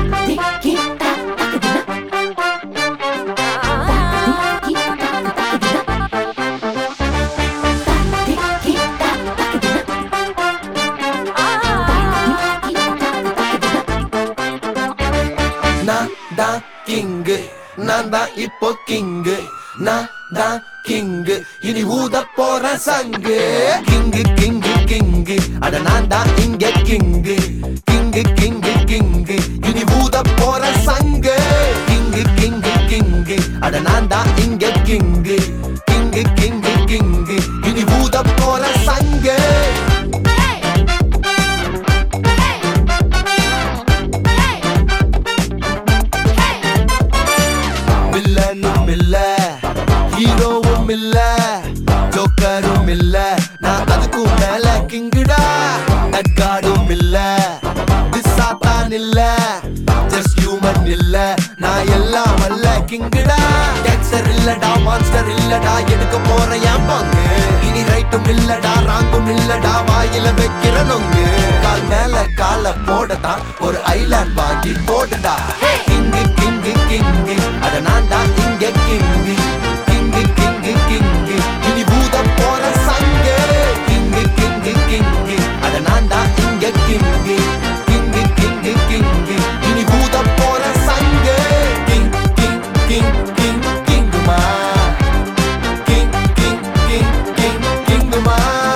நான் தான் இப்போ கிங்கு, நான் தான் கிங்கு, இனி ஊத போற சங்கு. கிங்கு கிங்கு கிங்கு, அட நான் தான் இங்க கிங்கு. கிங்கு கிங்கு கிங்கு, இனி ஊத போற சங்கு. கிங்கு கிங்கு கிங்கு, அட நான் தான் இங்க கிங்கு. கிங்கு கிங்கு கிங்கு, இனி ஊத போற சங்கு. இல்ல ஹீரோவும் இல்ல ஜோக்கரும் இல்ல, நான் அதுக்கும் மேல கிங்குடா. தட்காடும் இல்ல திசாத்தான் இல்ல, ஜஸ்ட் ஹியூமன் இல்ல, நான் எல்லாம் வல்ல கிங்குடா. கேன்சர் இல்லடா, மான்ஸ்டர் இல்லடா, எடுக்க போற என் பங்கு. இனி ரைட்டும் இல்லடா, ராங்கும் இல்லடா, வாயில வைக்கிற நொங்கு. கால் மேல கால போடதான் ஒரு ஐலாண்ட் வாங்கி போடுடா. கிங்கு கிங்கு கிங்கு, அட நான் தான் இங்க கிங்கு. கிங்கு கிங்கு கிங்கு, இனி ஊத போற சங்கு. கிங்கு கிங்கு கிங்கு, அட நான் தான் இங்க கிங்கு. கிங்கு கிங்கு கிங்கு, இனி ஊத போற சங்கு. கிங் கிங் கிங் கிங் கிங்குமா, கிங் கிங் கிங் கிங் கிங்குமா.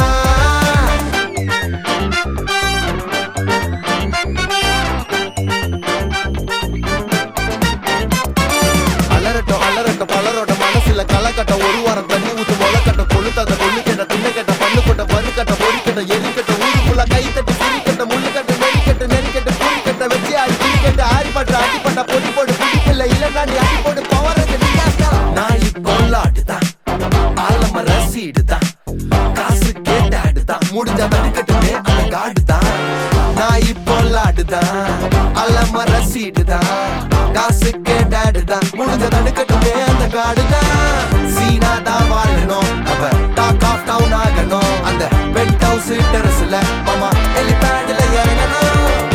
அலரட்டும் பலரோட மனசுல களக்கட்ட, ஒரு வாரம் தண்ணி ஊத்து முளைக்கட்ட, கொழுத்தாத கொள்ளுக்கட்ட, திண்ணக்கட்ட, பல்லுக்கட்ட, பருக்கட்ட, பொறிக்கட்ட, எரிக்கட்ட, ஊருக்குள்ள கைத்தட்டு சிரிக்கட்ட, முள்ளுக்கட்ட, நெறிக்கட்ட, நெறிக்கட்ட, பூரிக்கட்ட, வச்சு ஆடி கிரிக்கட்ட, ஆடிப்பட்ட அடிப்பட்ட, பொடி போடு பிடிக்கல இல்லன்னா நீ அடி போடு பவரங்க நீ. நான் இப்போ லாடுதான், ஆலம ரசீடுதான், காசு கேட்டாடுதான், முடிஞ்ச வடிக்கட்டுமே அந்த காடுதான். நான் இப்போ லாடுதான், ஆலம ரசீடுதான், காசு கேட்டாடுதான், முடிஞ்ச தடுக்கட்டுமே அந்த காடுதான். சீனா தான் வாழணும், அவ டாக் ஆஃப் டவுன் ஆகணும், அந்த பென்ட் ஹவுஸ் டெரஸ்ல மாமா எலிபேட்ல இறங்கணும்.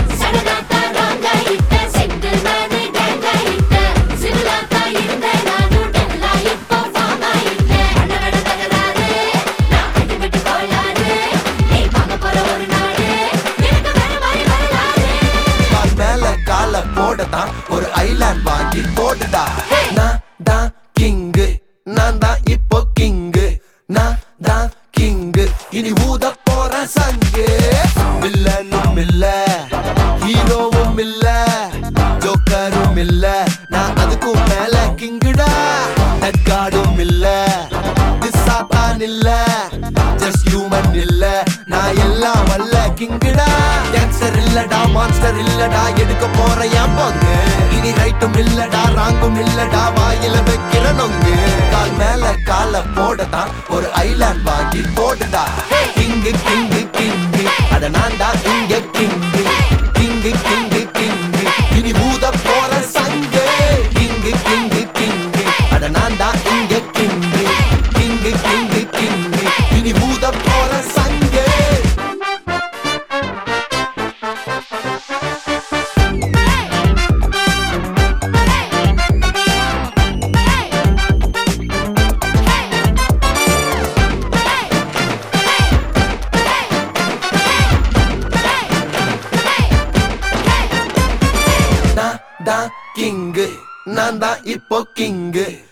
போடதான் ஒரு ஐலாண்ட் வாங்கி போடுடா. நான் தான் கிங்கு, நான் தான் இப்போ கிங்கு, நான் தான் கிங்கு, இனி ஊத போற சங்கு. வில்லனும் இல்ல ஹீரோவும் இல்ல ஜோக்கரும் இல்ல, நான் அதுக்கும் மேல கிங்குடா. தட்காடும் இல்ல திசாத்தான் இல்ல, ஜஸ்ட் ஹியூமன் இல்ல, நான் எல்லாம் வல்ல கிங்குடா. கேன்சர் இல்லடா, மான்ஸ்டர் இல்லடா, எடுக்க போற என் பங்கு. இனி ரைட்டும் இல்லடா, ராங்கும் இல்லடா, வாயில வைக்கிற நொங்கு. கால் மேல கால போடதான் ஒரு ஐலாண்ட் வாங்கி போடுடா. கிங்கு கிங்கு கிங்கு, அட நான் தான் இங்க கிங்கு. கிங்கு கிங்கு கிங்கு, இனி ஊத போற சங்கு. கிங்கு கிங்கு கிங்கு, அட நான் தான் இங்க கிங்கு. கிங்கு கிங்கு கிங்கு, இனி ஊத போற சங்கு. நான் தான் கிங்கு, நான் தான் இப்போ கிங்கு.